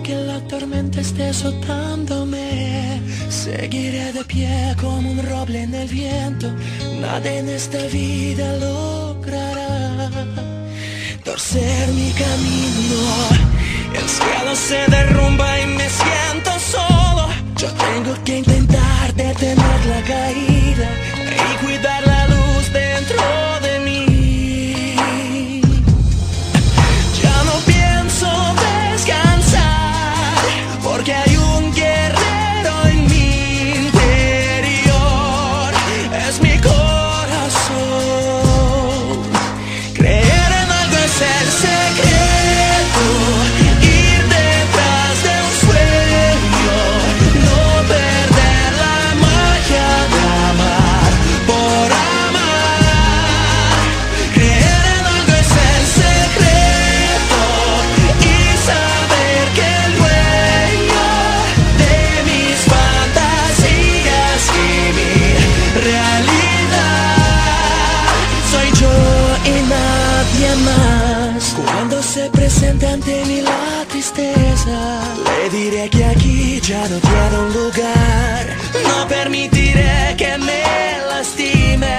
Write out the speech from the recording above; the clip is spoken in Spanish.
aunque la tormenta esté azotándome, seguiré de pie como un roble en el viento. Nada en esta vida logrará torcer mi camino. El cielo se derrumba y me siento solo. Yo tengo que intentar detener la caída y cuidar la luz dentro de mí. Ya no pienso descansar, porque hay un guerrero en mi interior. Es mi corazón. Creer en algo es el secreto. Ir detrás de un sueño, no perder la magia de amar por amar. Creer en algo es el secreto y saber que el dueño de mis fantasías y mi realidad soy yo y nadie más. Cuando se presente ante mí la tristeza, le diré que aquí ya no tiene un lugar. No permitiré que me lastime